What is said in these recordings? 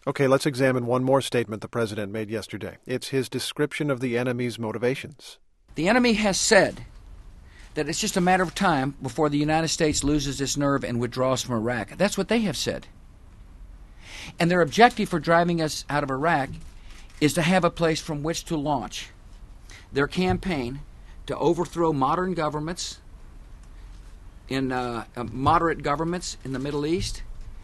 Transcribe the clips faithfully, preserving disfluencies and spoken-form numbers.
Okay, let's examine one more statement the president made yesterday. It's his description of the enemy's motivations. The enemy has said that it's just a matter of time before the United States loses its nerve and withdraws from Iraq. That's what they have said. And their objective for driving us out of Iraq is to have a place from which to launch their campaign to overthrow modern governments, in uh, uh, moderate governments in the Middle East,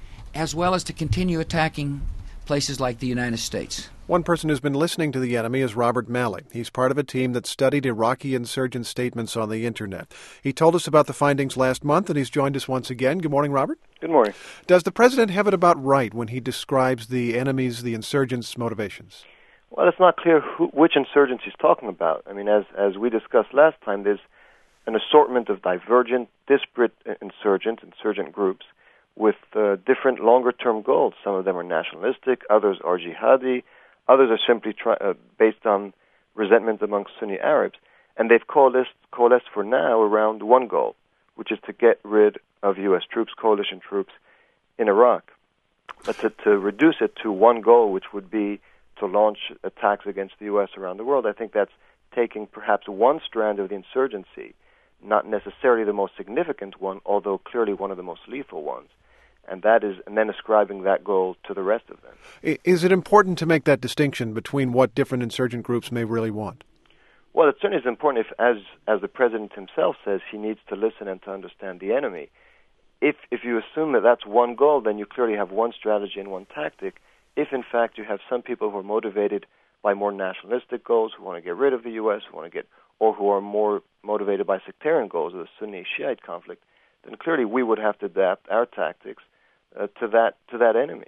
as well as to continue attacking places like the United States. One person who's been listening to the enemy is Robert Malley. He's part of a team that studied Iraqi insurgent statements on the Internet. He told us about the findings last month, and he's joined us once again. Good morning, Robert. Good morning. Does the president have it about right when he describes the enemy's, the insurgents' motivations? Well, it's not clear who, which insurgents he's talking about. I mean, as as we discussed last time, there's an assortment of divergent, disparate insurgent, insurgent groups with uh, different longer-term goals. Some of them are nationalistic, others are jihadi, others are simply try, uh, based on resentment amongst Sunni Arabs. And they've coalesced, coalesced for now around one goal, which is to get rid of U S troops, coalition troops, in Iraq. But to, to reduce it to one goal, which would be to launch attacks against the U S around the world, I think that's taking perhaps one strand of the insurgency, not necessarily the most significant one, although clearly one of the most lethal ones. And that is, and then ascribing that goal to the rest of them. Is it important to make that distinction between what different insurgent groups may really want? Well, it certainly is important if, as as the president himself says, he needs to listen and to understand the enemy. If if you assume that that's one goal, then you clearly have one strategy and one tactic. If, in fact, you have some people who are motivated by more nationalistic goals, who want to get rid of the U S, who want to get, or who are more motivated by sectarian goals of the Sunni-Shiite conflict, then clearly we would have to adapt our tactics uh, to that to that enemy.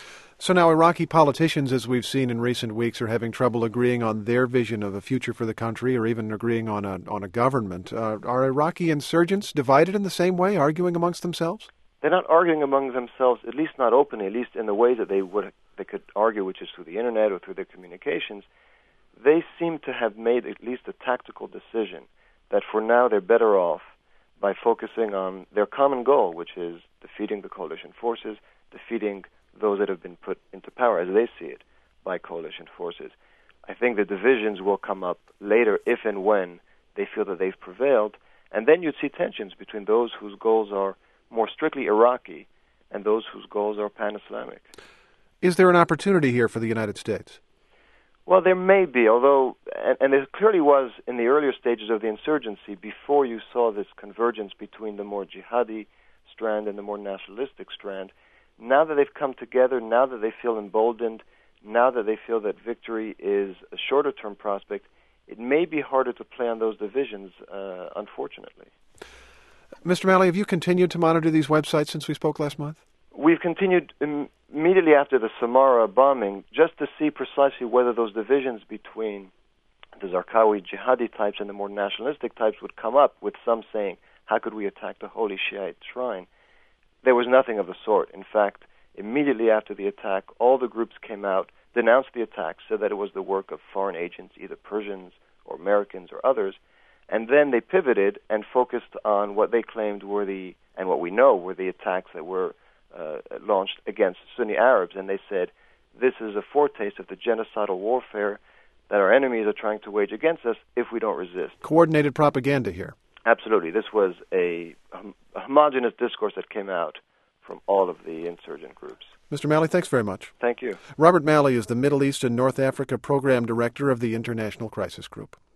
So now Iraqi politicians, as we've seen in recent weeks, are having trouble agreeing on their vision of a future for the country, or even agreeing on a on a government. Uh, are Iraqi insurgents divided in the same way, arguing amongst themselves? They're not arguing among themselves, at least not openly, at least in the way that they would they could argue, which is through the internet or through their communications. They seem to have made at least a tactical decision that for now they're better off by focusing on their common goal, which is defeating the coalition forces, defeating those that have been put into power, as they see it, by coalition forces. I think the divisions will come up later if and when they feel that they've prevailed, and then you'd see tensions between those whose goals are more strictly Iraqi and those whose goals are pan-Islamic. Is there an opportunity here for the United States? Well, there may be, although, and, and there clearly was in the earlier stages of the insurgency, before you saw this convergence between the more jihadi strand and the more nationalistic strand. Now that they've come together, now that they feel emboldened, now that they feel that victory is a shorter-term prospect, it may be harder to play on those divisions, uh, unfortunately. Mister Malley, have you continued to monitor these websites since we spoke last month? We've continued im- immediately after the Samarra bombing just to see precisely whether those divisions between the Zarqawi jihadi types and the more nationalistic types would come up, with some saying, how could we attack the holy Shiite shrine? There was nothing of the sort. In fact, immediately after the attack, all the groups came out, denounced the attack, said that it was the work of foreign agents, either Persians or Americans or others, and then they pivoted and focused on what they claimed were the, and what we know were the attacks that were uh, launched against Sunni Arabs, and they said, this is a foretaste of the genocidal warfare that our enemies are trying to wage against us if we don't resist. Coordinated propaganda here. Absolutely. This was a, a homogeneous discourse that came out from all of the insurgent groups. Mister Malley, thanks very much. Thank you. Robert Malley is the Middle East and North Africa Program Director of the International Crisis Group.